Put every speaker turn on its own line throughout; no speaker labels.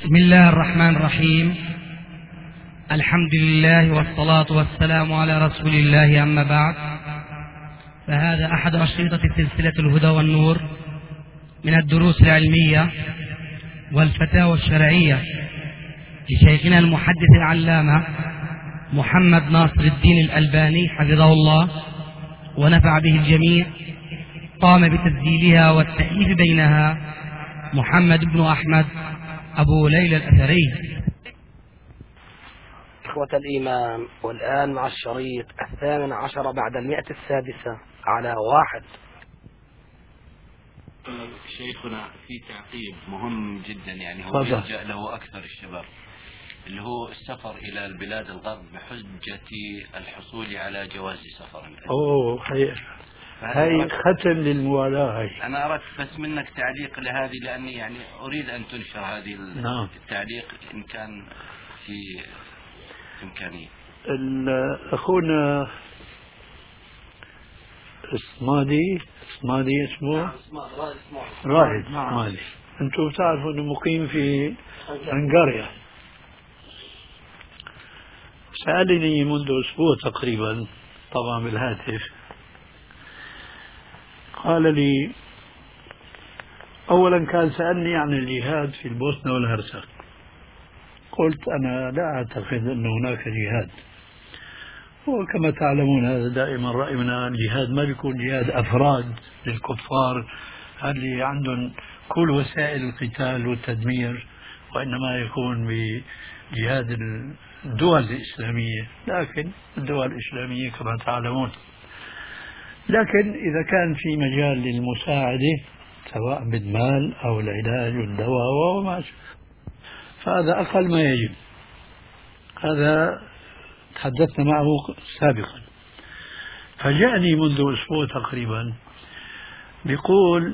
بسم الله الرحمن الرحيم. الحمد لله والصلاة والسلام على رسول الله، أما بعد، فهذا أحد أشرطة سلسلة الهدى والنور من الدروس العلمية والفتاوى الشرعية لشيخنا المحدث العلامة محمد ناصر الدين الألباني حفظه الله ونفع به الجميع. قام بتسجيلها والتأليف بينها محمد بن أحمد أبو ليلى الأثري.
إخوة الإيمان، والآن مع الشريط 18 بعد 106 على 1.
شيخنا في تعقيب مهم جدا، يعني هو يلجأ له أكثر الشباب، اللي هو السفر إلى البلاد الغرب بحجة الحصول على جواز سفر.
هاي ختم للموالاة. هاي
أنا أردت بس منك تعليق لهذه، لأني يعني أريد أن تنشر هذه التعليق إن كان في إمكانية.
أخونا اسمادي اسمه رائد اسمادي، أنتم تعرفوا أنه مقيم في هنغاريا. سألني منذ أسبوع تقريبا، طبعا بالهاتف، قال لي أولا كان سألني عن الجهاد في البوسنة والهرسك. قلت أنا لا أعتقد أن هناك جهاد، وكما تعلمون هذا دائما رأينا، الجهاد ما بيكون جهاد أفراد للكفار اللي عندهم كل وسائل القتال والتدمير، وإنما يكون بجهاد الدول الإسلامية. لكن الدول الإسلامية كما تعلمون، لكن إذا كان في مجال للمساعدة سواء بالمال أو العلاج والدواء وما، فهذا أقل ما يجب. هذا تحدثنا معه سابقا. فجاءني منذ أسبوع تقريبا بيقول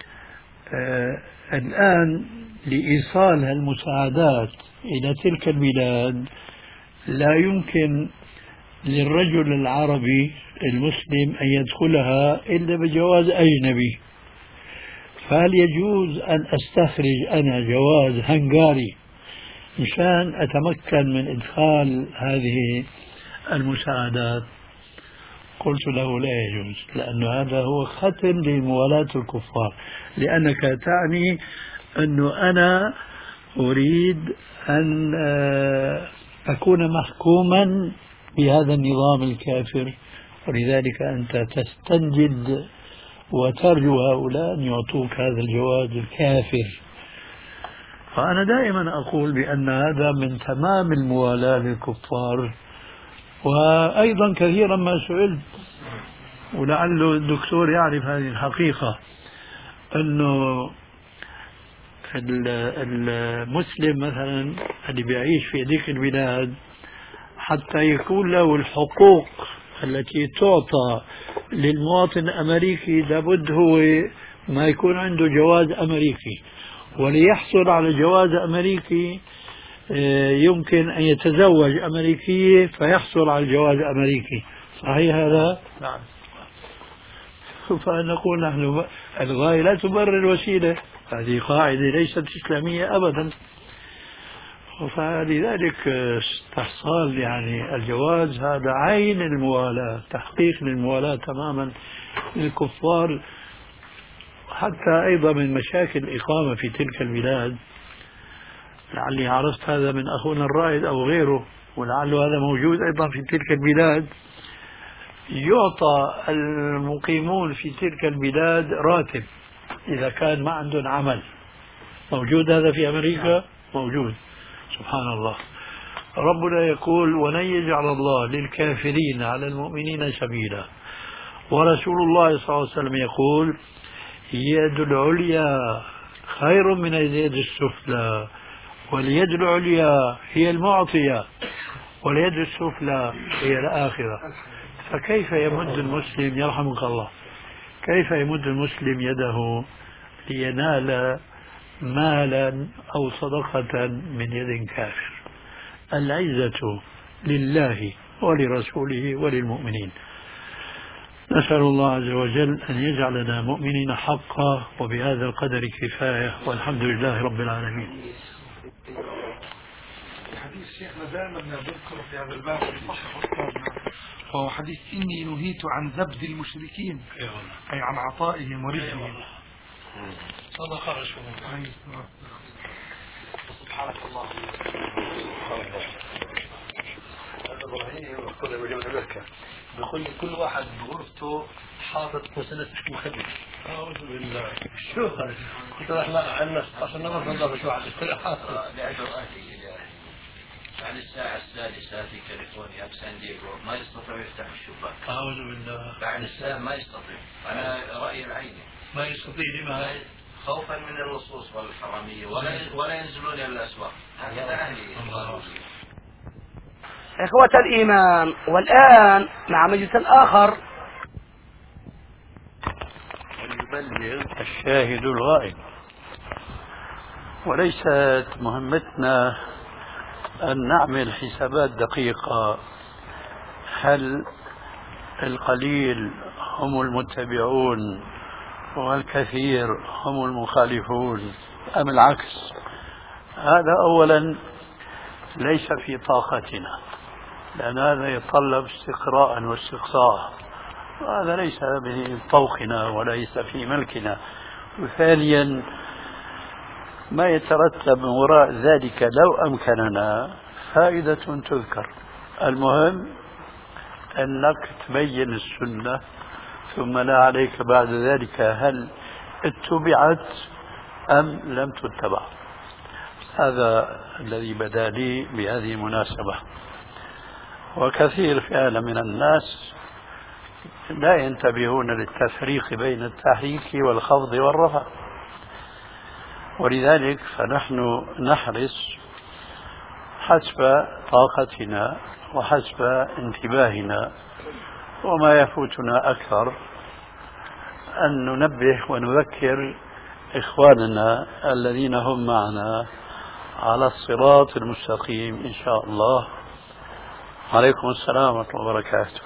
الآن لإيصال المساعدات إلى تلك البلاد لا يمكن للرجل العربي المسلم أن يدخلها إلا بجواز أجنبي. فهل يجوز أن أستخرج أنا جواز هنغاري مشان أتمكن من إدخال هذه المساعدات؟ قلت له لا يجوز، لأن هذا هو ختم لموالاة الكفار، لأنك تعني أنه أنا أريد أن أكون محكوما بهذا النظام الكافر، ولذلك أنت تستنجد وترجو هؤلاء أن يعطوك هذا الجواز الكافر. فأنا دائما أقول بأن هذا من تمام الموالاة للكفار. وأيضا كثيرا ما سئلت، ولعله الدكتور يعرف هذه الحقيقة، أنه المسلم مثلا اللي بيعيش في ذيك البلاد حتى يكون له الحقوق التي تعطى للمواطن الأمريكي لابد هو ما يكون عنده جواز أمريكي، وليحصل على جواز أمريكي يمكن أن يتزوج أمريكية فيحصل على الجواز الأمريكي. صحيح هذا؟ نعم. فنقول نحن الغاية لا تبرر الوسيلة، هذه قاعدة ليست إسلامية أبدا. فلذلك استحصال يعني الجواز هذا عين الموالاة، تحقيق للموالاة تماما للكفار. حتى أيضا من مشاكل الإقامة في تلك البلاد، لعلي عرفت هذا من أخونا الرائد أو غيره، ولعله هذا موجود أيضا في تلك البلاد، يعطى المقيمون في تلك البلاد راتب إذا كان ما عندهم عمل. موجود هذا في أمريكا؟ موجود. سبحان الله. ربنا يقول ولن يجعل الله للكافرين على المؤمنين سبيلا، ورسول الله صلى الله عليه وسلم يقول اليد العليا خير من اليد السفلى، واليد العليا هي المعطية واليد السفلى هي الآخرة. فكيف يمد المسلم، يرحمك الله، كيف يمد المسلم يده لينال مالا أو صدقة من يد كافر؟ العزة لله ولرسوله وللمؤمنين. نسأل الله عز وجل أن يجعلنا مؤمنين حقا، وبهذا القدر كفاية، والحمد لله رب العالمين.
حديث شيخنا دائما بنذكره في هذا الباب وهو حديث إني نهيت عن زبد المشركين أي عن عطائهم ورزقهم.
صدق رسول الله.
سبحانك اللهم بقول لي كل واحد بغرفته حاطط مسدس مخدر.
أعوذ بالله.
شو هذا؟ قلت له لا عنا 16 نفر بنضرب شو واحد
بعد الساعة 6 في كاليفورنيا بسان دييغو ما يستطيع يفتح الشباك.
أعوذ بالله.
بعد الساعة ما يستطيع. أنا رأيي العيني.
ما يستطيع لما؟
خوفا من اللصوص والحرامية ولا ينزلون إلى الأسواق. هكذا أهلي.
إخوة الإيمان، والآن مع مجلس آخر
يبلغ الشاهد الغائب. وليست مهمتنا أن نعمل حسابات دقيقة هل القليل هم المتبعون والكثير هم المخالفون أم العكس. هذا أولا ليس في طاقتنا، لأن هذا يتطلب استقراء واستقصاء، وهذا ليس في طوقنا وليس في ملكنا. وثانيا ما يترتب من وراء ذلك لو أمكننا فائدة تذكر. المهم أنك تبين السنة، ثم لا عليك بعد ذلك هل اتبعت أم لم تتبع. هذا الذي بدا لي بهذه المناسبة. وكثير فعلا من الناس لا ينتبهون للتفريق بين التحريك والخفض والرفع، ولذلك فنحن نحرص حسب طاقتنا وحسب انتباهنا، وما يفوتنا أكثر أن ننبه ونذكر إخواننا الذين هم معنا على الصراط المستقيم إن شاء الله. عليكم السلام ورحمة الله وبركاته.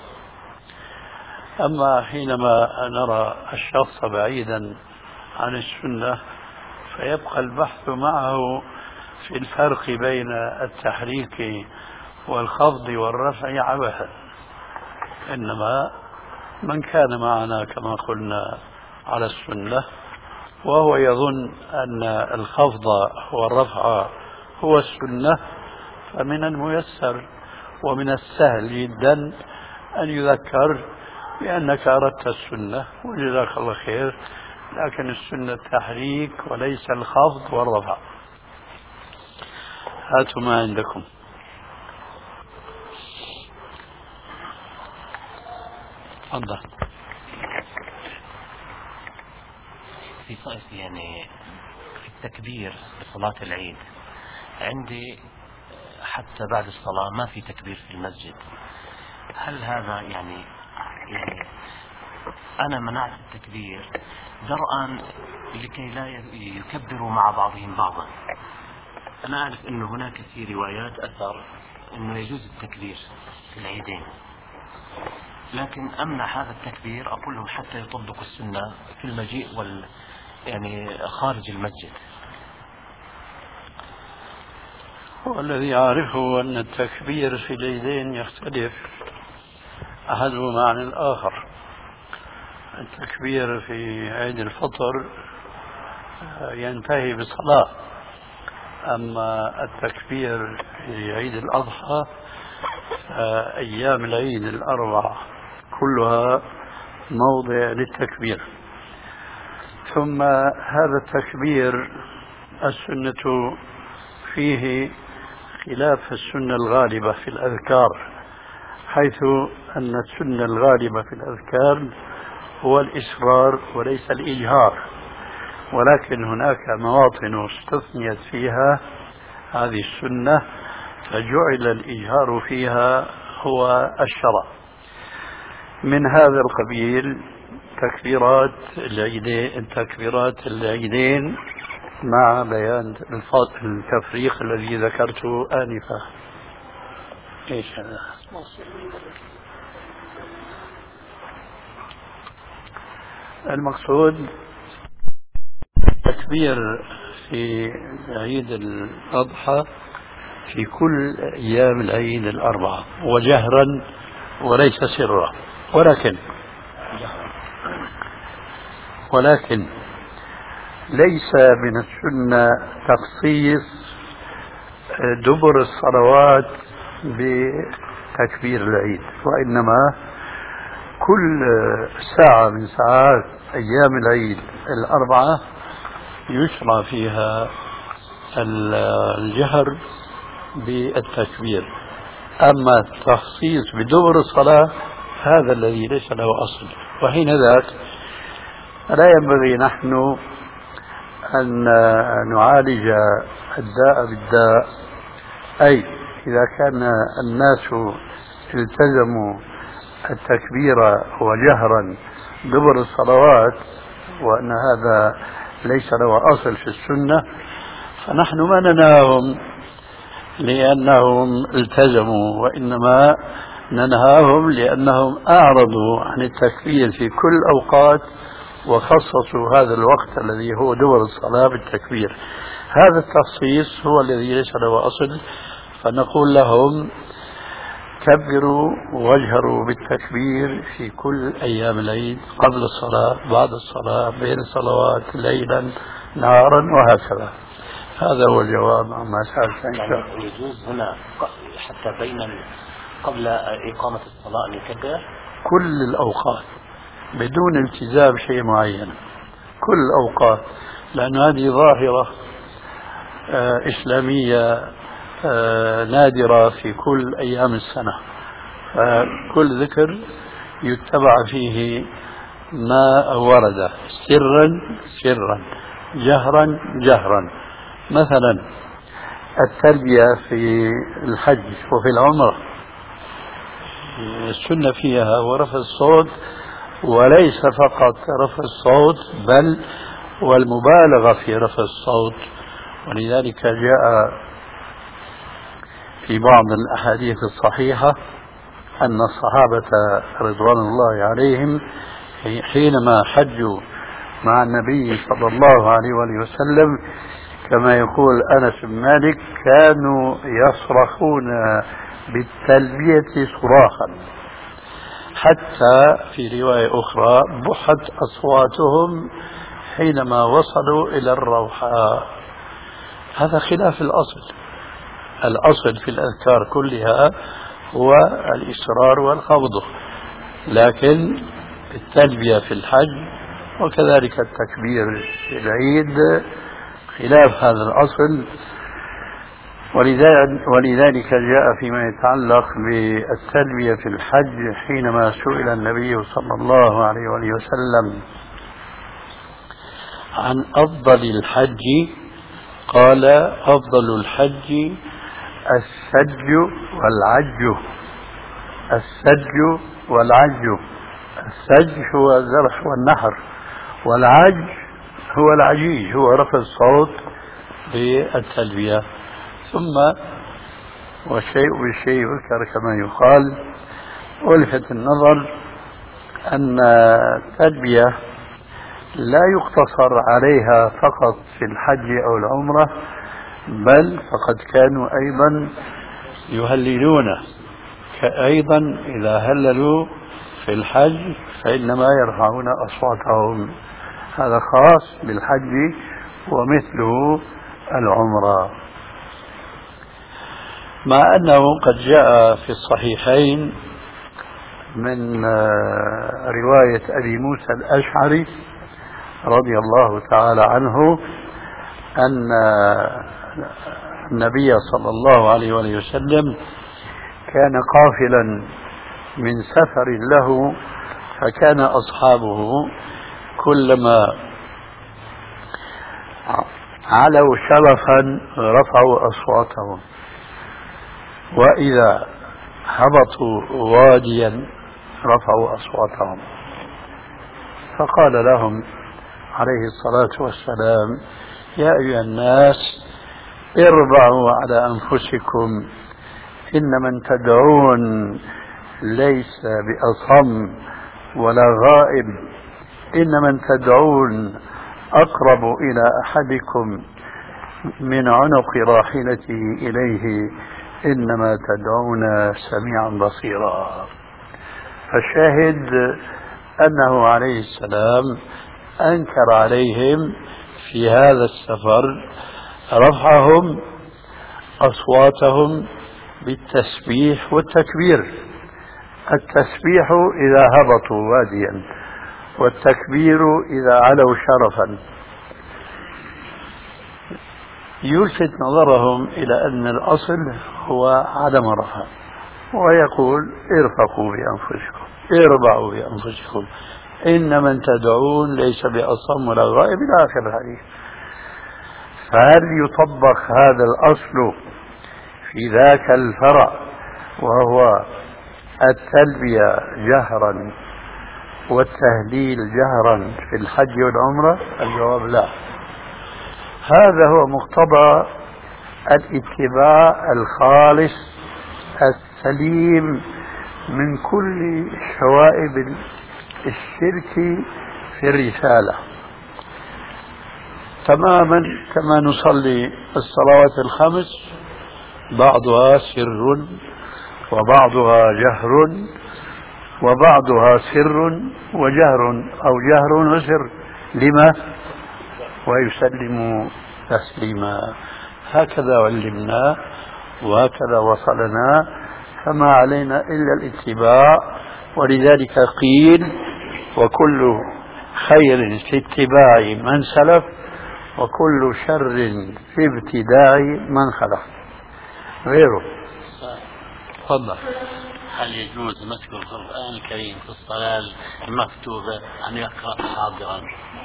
أما حينما نرى الشخص بعيدا عن السنة فيبقى البحث معه في الفرق بين التحريك والخفض والرفع عبثا، إنما من كان معنا كما قلنا على السنة وهو يظن أن الخفض والرفع هو السنة، فمن الميسر ومن السهل جدا أن يذكر بأنك أردت السنة وجزاك الله خير، لكن السنة التحريك وليس الخفض والرفع. هاتوا ما عندكم. تفضل.
في يعني التكبير لصلاة العيد عندي حتى بعد الصلاة ما في تكبير في المسجد. هل هذا يعني أنا منعت التكبير درءا لكي لا يكبروا مع بعضهم بعضا؟ أنا أعرف أنه هناك في روايات أثر أنه يجوز التكبير في العيدين، لكن أمنع هذا التكبير أقول لهم حتى يطبقوا السنة في المجيء يعني خارج المسجد.
والذي أعرفه أن التكبير في العيدين يختلف أحدهما عن الآخر. التكبير في عيد الفطر ينتهي بالصلاة، أما التكبير في عيد الأضحى أيام العيد الأربع كلها موضع للتكبير. ثم هذا التكبير السنة فيه خلاف السنة الغالبة في الأذكار، حيث أن السنة الغالبة في الأذكار هو الإسرار وليس الإجهار، ولكن هناك مواطن استثنيت فيها هذه السنة فجعل الإجهار فيها هو الشرع. من هذا القبيل تكبيرات العيدين مع بيان التفريق الذي ذكرته آنفا. إيش هذا؟ المقصود التكبير في عيد الأضحى في كل أيام العيد الأربعة وجهرا وليس سرا، ولكن ليس من السنة تخصيص دبر الصلوات بتكبير العيد، وإنما كل ساعة من ساعات أيام العيد الأربعة يشرع فيها الجهر بالتكبير. أما التخصيص بدبر الصلاة هذا الذي ليس له أصل، وحين ذاك لا ينبغي نحن أن نعالج الداء بالداء، أي إذا كان الناس التزموا التكبير وجهرا دبر الصلوات وأن هذا ليس له أصل في السنة، فنحن ما ننهاهم لأنهم التزموا، وإنما ننهاهم لأنهم أعرضوا عن التكبير في كل الأوقات وخصصوا هذا الوقت الذي هو دبر الصلاة بالتكبير. هذا التخصيص هو الذي ليس له أصل، فنقول لهم كبروا واجهروا بالتكبير في كل أيام العيد، قبل الصلاة، بعد الصلاة، بين الصلوات، ليلا نهارا، وهكذا. هذا هو الجواب عما سألت.
يعني يجوز هنا حتى قبل إقامة الصلاة أن يكبر
كل الأوقات بدون التزام شيء معين، كل الأوقات، لأن هذه ظاهرة إسلامية نادرة في كل أيام السنة، فكل ذكر يتبع فيه ما ورد سرا جهرا. مثلا التلبية في الحج وفي العمرة السنة فيها ورفع الصوت، وليس فقط رفع الصوت بل والمبالغة في رفع الصوت. ولذلك جاء في بعض الأحاديث الصحيحة أن الصحابة رضوان الله عليهم حينما حجوا مع النبي صلى الله عليه وآله وسلم كما يقول أنس بن مالك كانوا يصرخون بالتلبية صراخا، حتى في رواية أخرى بحت أصواتهم حينما وصلوا إلى الروحاء. هذا خلاف الأصل. الأصل في الأذكار كلها هو الإصرار والخفض، لكن التلبية في الحج وكذلك التكبير في العيد خلاف هذا الأصل. ولذلك جاء فيما يتعلق بالتلبية في الحج حينما سئل النبي صلى الله عليه وسلم عن أفضل الحج قال أفضل الحج السج والعج. السج هو الذبح والنحر، والعج هو العجيج، هو رفع الصوت بالتلبية. ثم والشيء بالشيء يذكر كما يقال. ولفت النظر أن التلبية لا يقتصر عليها فقط في الحج أو العمرة، بل فقد كانوا أيضا يهللون، أيضا إذا هللوا في الحج فإنما يرفعون أصواتهم. هذا خاص بالحج ومثله العمرة. مع أنه قد جاء في الصحيحين من رواية أبي موسى الأشعري رضي الله تعالى عنه أن النبي صلى الله عليه وسلم كان قافلا من سفر له، فكان أصحابه كلما علوا شرفا رفعوا أصواتهم، وإذا هبطوا واديا رفعوا أصواتهم. فقال لهم عليه الصلاة والسلام يا أيها الناس اربعوا على أنفسكم، إن من تدعون ليس بأصم ولا غائب، إن من تدعون أقرب إلى أحدكم من عنق راحلتي إليه إنما تدعون سميعا بصيرا. فالشاهد أنه عليه السلام أنكر عليهم في هذا السفر رفعهم أصواتهم بالتسبيح والتكبير. التسبيح إذا هبطوا واديا، والتكبير إذا علوا شرفا. يلفت نظرهم إلى أن الأصل هو عدم الرفع، ويقول ارفقوا بأنفسكم، اربعوا بأنفسكم، إن من تدعون ليس بأصم ولا غائب إلى آخر الحديث. فهل يطبق هذا الأصل في ذاك الفرع وهو التلبية جهرا والتهليل جهرا في الحج والعمرة؟ الجواب لا. هذا هو مقتضى الاتباع الخالص السليم من كل شوائب الشرك في الرسالة، تماما كما نصلي الصلوات الخمس بعضها سر وبعضها جهر وبعضها سر وجهر أو جهر وسر. لما؟ ويسلم تسليما. هكذا علمنا وهكذا وصلنا، فما علينا إلا الاتباع. ولذلك قيل وكل خير في اتباع من سلف وكل شر في ابتداع من خلف. غيره. تفضل.
هل يجوز مسك القرآن الكريم في الصلاة المكتوبة أن يقرأ حاضرا؟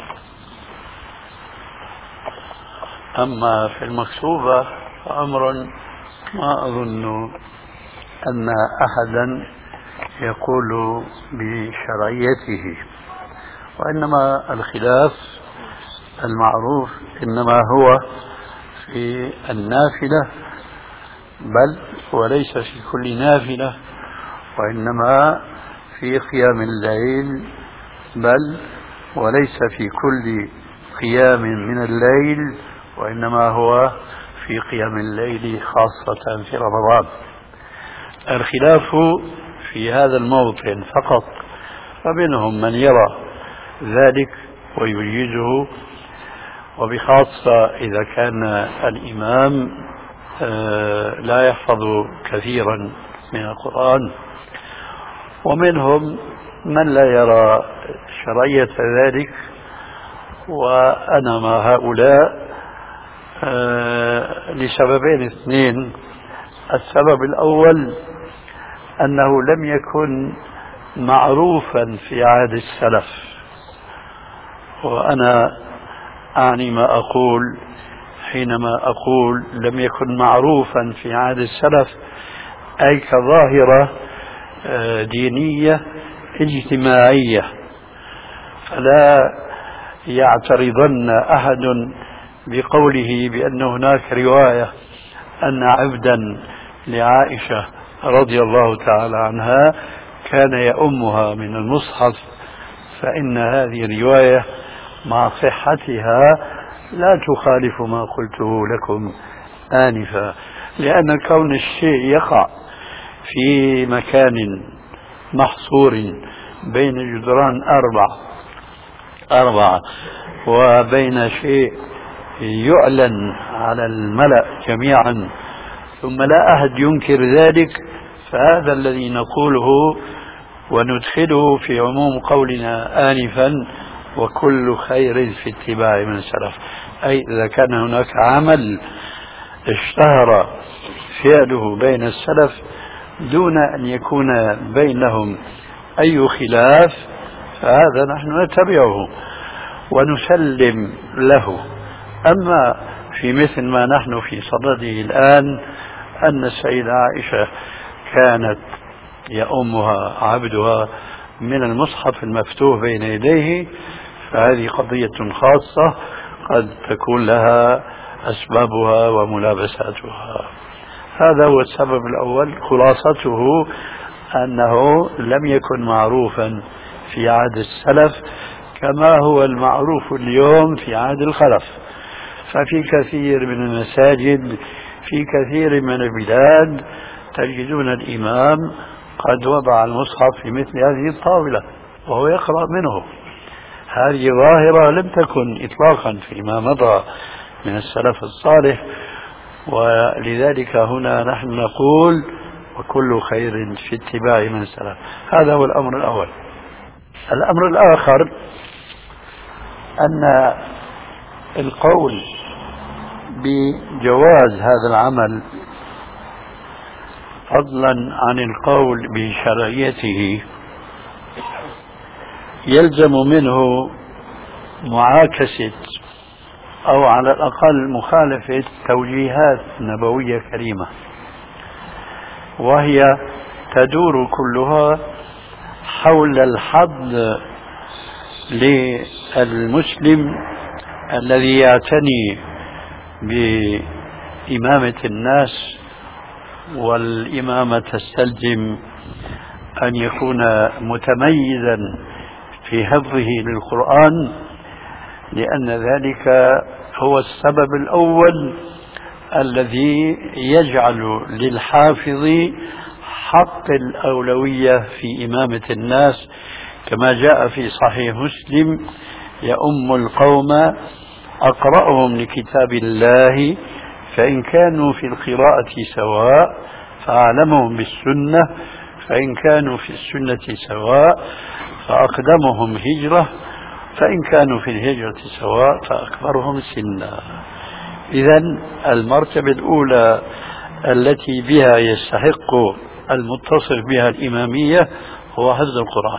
أما في المكتوبة فأمر ما أظن أن أحدا يقول بشرعيته، وإنما الخلاف المعروف إنما هو في النافلة، بل وليس في كل نافلة، وإنما في قيام الليل، بل وليس في كل قيام من الليل، وإنما هو في قيام الليل خاصة في رمضان. الخلاف في هذا الموطن فقط، فمنهم من يرى ذلك ويجيزه، وبخاصة إذا كان الإمام لا يحفظ كثيرا من القرآن، ومنهم من لا يرى شرعية ذلك. وأنا مع هؤلاء لسببين اثنين. السبب الأول أنه لم يكن معروفا في عهد السلف، وأنا أعني ما أقول حينما أقول لم يكن معروفا في عهد السلف، أي كظاهرة دينية اجتماعية. فلا يعترضن أحد بقوله بأن هناك رواية أن عبدا لعائشة رضي الله تعالى عنها كان يؤمها من المصحف، فإن هذه الرواية مع صحتها لا تخالف ما قلته لكم آنفا، لأن كون الشيء يقع في مكان محصور بين جدران أربعة وبين شيء يعلن على الملأ جميعا ثم لا أحد ينكر ذلك، فهذا الذي نقوله وندخله في عموم قولنا آنفا وكل خير في اتباع من سلف. أي إذا كان هناك عمل اشتهر فعله بين السلف دون أن يكون بينهم أي خلاف، فهذا نحن نتبعه ونسلم له. أما في مثل ما نحن في صدده الآن أن السيدة عائشة كانت يؤمها عبدها من المصحف المفتوح بين يديه، فهذه قضية خاصة قد تكون لها أسبابها وملابساتها. هذا هو السبب الأول. خلاصته أنه لم يكن معروفا في عهد السلف كما هو المعروف اليوم في عهد الخلف. ففي كثير من المساجد في كثير من البلاد تجدون الإمام قد وضع المصحف في مثل هذه الطاولة وهو يقرأ منه. هذه ظاهرة لم تكن إطلاقا فيما مضى من السلف الصالح، ولذلك هنا نحن نقول وكل خير في اتباع من سلف. هذا هو الأمر الأول. الأمر الآخر أن القول بجواز هذا العمل فضلا عن القول بشرعيته يلزم منه معاكسة أو على الأقل مخالفة توجيهات نبوية كريمة، وهي تدور كلها حول الحض للمسلم الذي يعتني بإمامة الناس، والإمامة تستلزم أن يكون متميزا في حفظه للقرآن، لأن ذلك هو السبب الأول الذي يجعل للحافظ حق الأولوية في إمامة الناس، كما جاء في صحيح مسلم: يؤم القوم أقرأهم لكتاب الله، فإن كانوا في القراءة سواء فأعلمهم بالسنة، فإن كانوا في السنة سواء فأقدمهم هجرة، فإن كانوا في الهجرة سواء فأكبرهم سنا. إذن المرتبة الأولى التي بها يستحق المتصف بها الإمامية هو حفظ القرآن.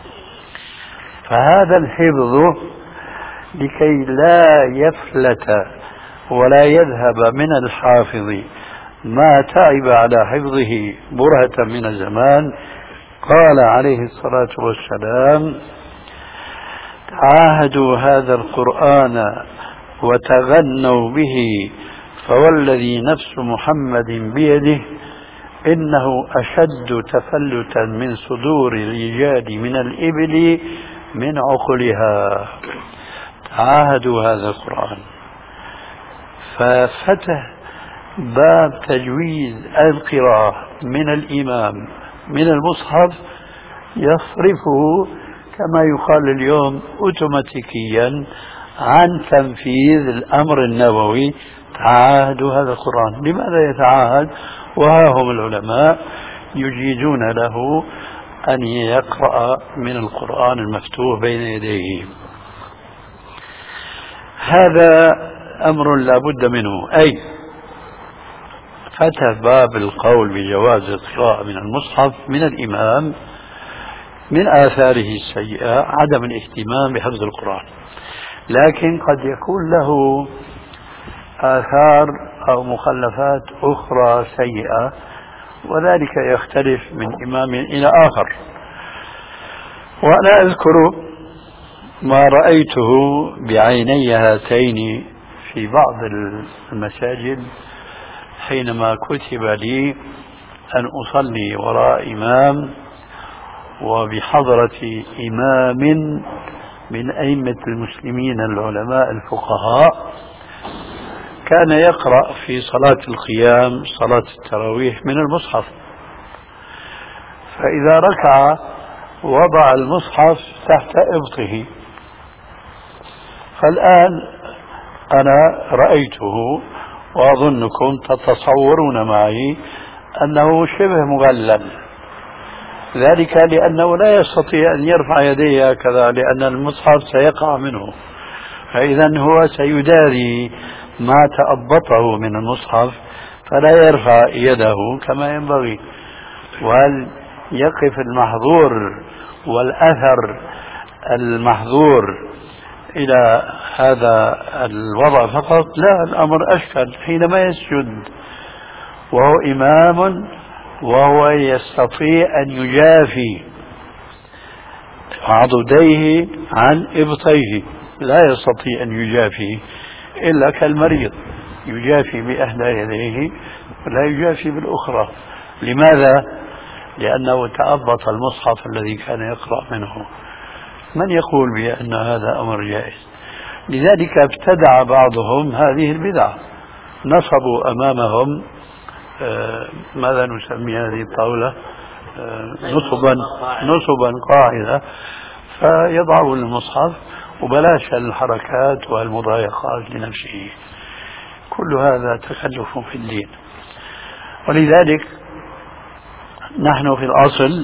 فهذا الحفظ لكي لا يفلت ولا يذهب من الحافظ ما تعب على حفظه برهة من الزمان، قال عليه الصلاة والسلام: تعاهدوا هذا القرآن وتغنوا به، فوالذي نفس محمد بيده إنه أشد تفلتا من صدور الرجال من الإبل من عقلها. تعاهدوا هذا القرآن. ففتح باب تجويز القراءة من الإمام من المصحف يصرفه كما يقال اليوم اوتوماتيكيا عن تنفيذ الأمر النبوي: تعاهدوا هذا القرآن. لماذا يتعاهد وها هم العلماء يجيزون له أن يقرأ من القرآن المفتوح بين يديه؟ هذا أمر لا بد منه. أي فتح باب القول بجواز القراءة من المصحف من الإمام من آثاره السيئة عدم الاهتمام بحفظ القرآن، لكن قد يكون له آثار أو مخلفات أخرى سيئة، وذلك يختلف من إمام إلى آخر. وأنا أذكر ما رأيته بعيني هاتين في بعض المساجد حينما كتب لي أن أصلي وراء إمام وبحضرة إمام من أئمة المسلمين العلماء الفقهاء كان يقرأ في صلاة القيام صلاة التراويح من المصحف، فإذا ركع وضع المصحف تحت إبطه. فالآن أنا رأيته وأظنكم تتصورون معي أنه شبه مغلل، ذلك لأنه لا يستطيع أن يرفع يديه هكذا لأن المصحف سيقع منه، فإذا هو سيداري ما تأبطه من المصحف فلا يرفع يده كما ينبغي، وهل يقف المحظور والأثر المحظور إلى هذا الوضع فقط؟ لا، الأمر أشكل. حينما يسجد وهو إمام وهو يستطيع أن يجافي عضديه عن إبطيه، لا يستطيع أن يجافي إلا كالمريض يجافي بإحدى يديه ولا يجافي بالأخرى. لماذا؟ لأنه تأبط المصحف الذي كان يقرأ منه. من يقول بأن هذا أمر جائز؟ لذلك ابتدع بعضهم هذه البدعة، نصبوا أمامهم ماذا نسمي هذه الطاولة؟ نصبا قاعدة، فيضعون المصحف وبلاش الحركات والمضايقات لنفسه. كل هذا تكلف في الدين. ولذلك نحن في الأصل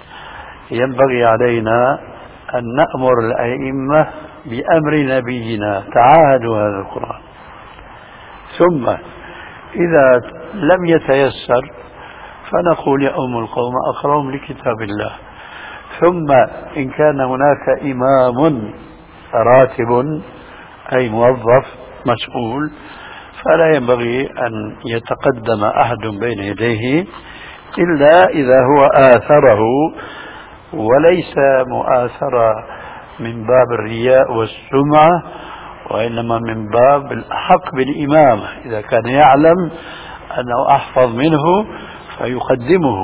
ينبغي علينا أن نأمر الأئمة بأمر نبينا، تعاهدوا هذا القرآن، ثم إذا لم يتيسر فنقول يا أم القوم أقرأهم لكتاب الله. ثم إن كان هناك إمام راتب أي موظف مسؤول فلا ينبغي أن يتقدم أحد بين يديه إلا إذا هو آثره، وليس مؤاثرة من باب الرياء والسمعة، وإنما من باب الحق بالإمامة، إذا كان يعلم أنه أحفظ منه فيقدمه.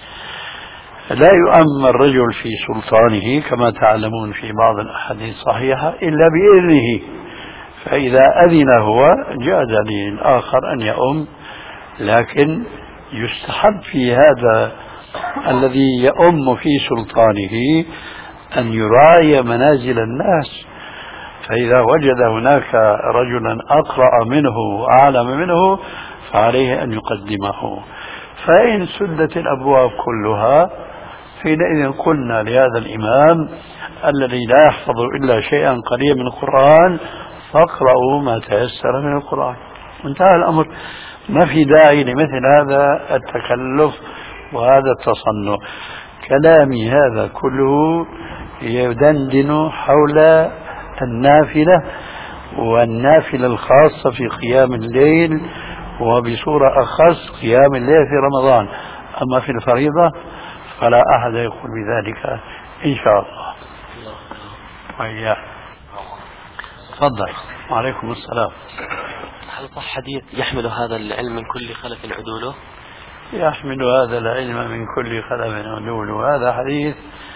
لا يؤمن الرجل في سلطانه كما تعلمون في بعض الأحاديث الصحيحة إلا بإذنه، فإذا أذن هو جاز للآخر أن يؤم، لكن يستحب في هذا الذي يؤم في سلطانه أن يراعي منازل الناس، فإذا وجد هناك رجلا أقرأ منه وأعلم منه فعليه أن يقدمه. فإن سدت الأبواب كلها حينئذ قلنا لهذا الإمام الذي لا يحفظ إلا شيئا قليلا من القرآن فاقرأوا ما تيسر من القرآن، انتهى الأمر. ما في داعي لمثل هذا التكلف وهذا التصنع. كلامي هذا كله يدندن حول النافلة، والنافلة الخاصة في قيام الليل، وبصورة أخص قيام الليل في رمضان. أما في الفريضة فلا أحد يقول بذلك إن شاء الله. وإياه. تفضل. وعليكم السلام.
هل صح حديث يحمل هذا العلم من كل خلف عدوله؟
يحمل هذا العلم من كل خلف عدوله، هذا حديث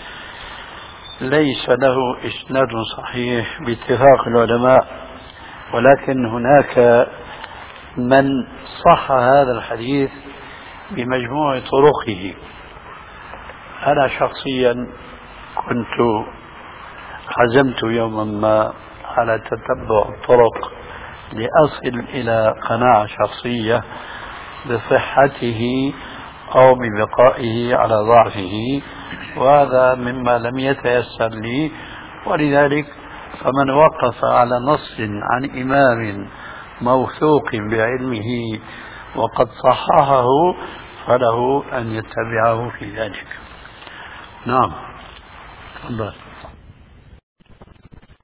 ليس له إسناد صحيح باتفاق العلماء، ولكن هناك من صح هذا الحديث بمجموع طرقه. أنا شخصيا كنت عزمت يوما ما على تتبع الطرق لأصل إلى قناعة شخصية بصحته أو ببقائه على ضعفه، وهذا مما لم يتيسر لي. ولذلك فمن وقف على نص عن إمام موثوق بعلمه وقد صححه فله أن يتبعه في ذلك. نعم. تفضل.